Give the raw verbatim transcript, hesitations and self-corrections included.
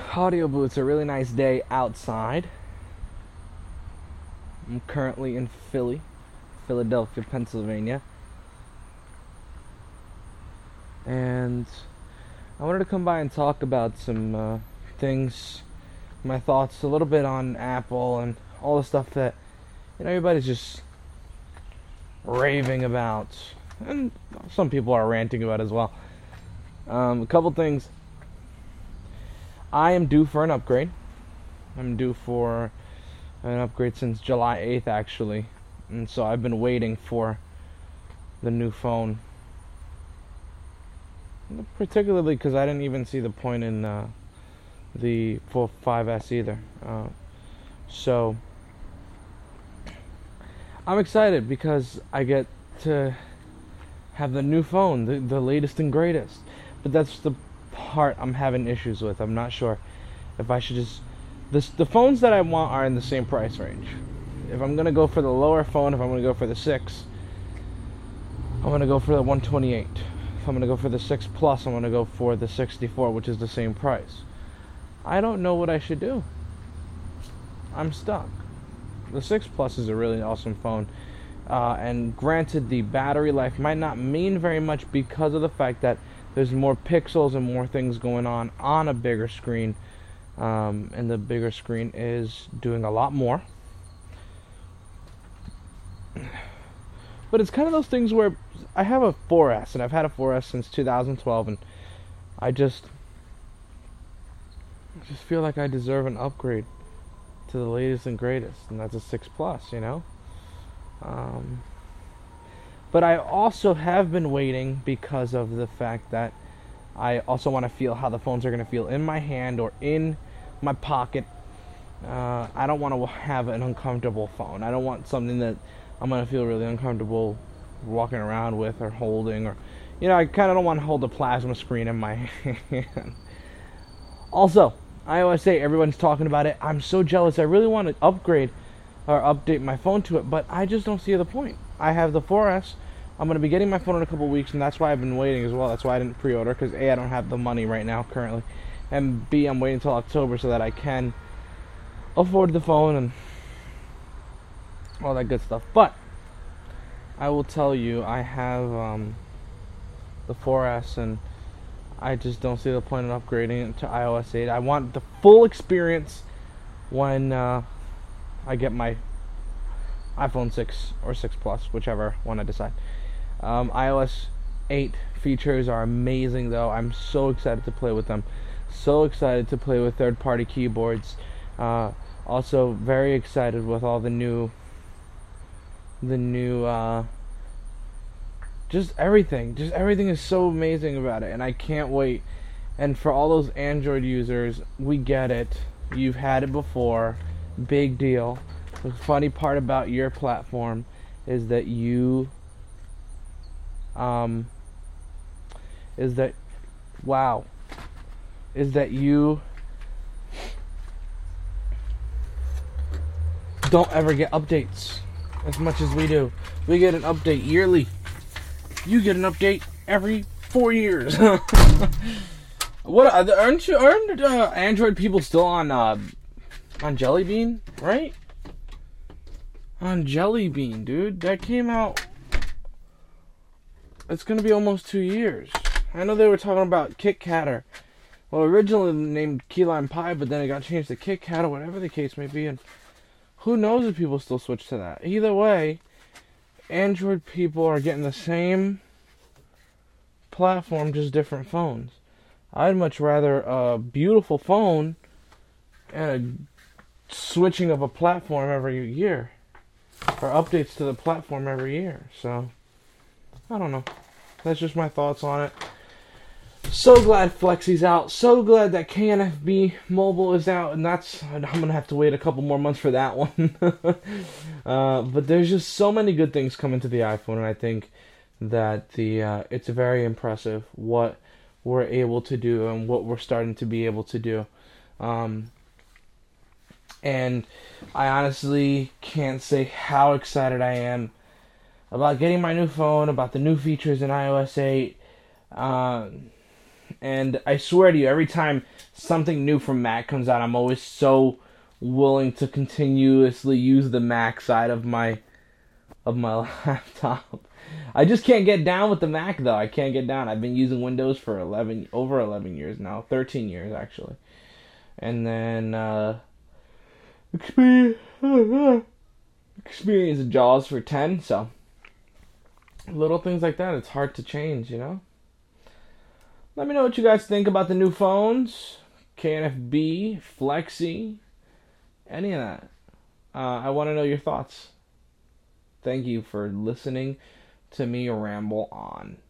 Audio Boo. It's a really nice day outside. I'm currently in Philly, Philadelphia, Pennsylvania. And I wanted to come by and talk about some uh, things, my thoughts a little bit on Apple and all the stuff that, you know, everybody's just raving about. And some people are ranting about as well. Um, a couple things. I am due for an upgrade. I'm due for an upgrade since July eighth, actually. And so I've been waiting for the new phone. Particularly because I didn't even see the point in uh, the five S either. Uh, so I'm excited because I get to have the new phone, the, the latest and greatest. But that's the part I'm having issues with. I'm not sure if I should just... This, the phones that I want are in the same price range. If I'm going to go for the lower phone, if I'm going to go for the six, I'm going to go for the one twenty-eight. If I'm going to go for the six Plus, I'm going to go for the sixty-four, which is the same price. I don't know what I should do. I'm stuck. The six Plus is a really awesome phone. Uh, and granted, the battery life might not mean very much because of the fact that there's more pixels and more things going on on a bigger screen. Um, and the bigger screen is doing a lot more. But it's kind of those things where I have a four S, and I've had a four S since two thousand twelve, and I just, I just feel like I deserve an upgrade to the latest and greatest, and that's a six Plus, you know? Um, but I also have been waiting because of the fact that I also want to feel how the phones are going to feel in my hand or in my pocket. Uh, I don't want to have an uncomfortable phone. I don't want something that I'm going to feel really uncomfortable walking around with or holding. Or, you know, I kind of don't want to hold a plasma screen in my hand. Also, iOS eight, everyone's talking about it. I'm so jealous. I really want to upgrade or update my phone to it, but I just don't see the point. I have the four S. I'm going to be getting my phone in a couple weeks, and that's why I've been waiting as well. That's why I didn't pre-order, because A, I don't have the money right now currently, and B, I'm waiting until October so that I can afford the phone and all that good stuff. But I will tell you, I have um, the four S, and I just don't see the point in upgrading it to iOS eight. I want the full experience when uh, I get my iPhone six or six Plus, whichever one I decide. Um, iOS eight features are amazing, though. I'm so excited to play with them. So excited to play with third-party keyboards. Uh, also, very excited with all the new, the new, uh, just everything. Just everything is so amazing about it, and I can't wait. And for all those Android users, we get it. You've had it before. Big deal. The funny part about your platform is that you, um, is that, wow, is that you don't ever get updates as much as we do. We get an update yearly. You get an update every four years. What aren't you? Aren't uh, Android people still on uh, on Jelly Bean, right? On Jelly Bean, dude. That came out... It's going to be almost two years. I know they were talking about Kit Kat, or... Well, originally named Key Lime Pie, but then it got changed to Kit Kat, or whatever the case may be, and who knows if people still switch to that. Either way, Android people are getting the same platform, just different phones. I'd much rather a beautiful phone and a switching of a platform every year. Or updates to the platform every year. So, I don't know. That's just my thoughts on it. So glad Flexi's out. So glad that K N F B Mobile is out. And that's... I'm going to have to wait a couple more months for that one. uh, but there's just so many good things coming to the iPhone. And I think that the uh, it's very impressive what we're able to do and what we're starting to be able to do. Um... And I honestly can't say how excited I am about getting my new phone, about the new features in iOS eight. Uh, And I swear to you, every time something new from Mac comes out, I'm always so willing to continuously use the Mac side of my of my laptop. I just can't get down with the Mac though. I can't get down. I've been using Windows for eleven over eleven years now, thirteen years actually. And then uh experience experience JAWS for ten, so little things like that, it's hard to change, you know? Let me know what you guys think about the new phones, K N F B, Flexi, any of that. Uh, I want to know your thoughts. Thank you for listening to me ramble on.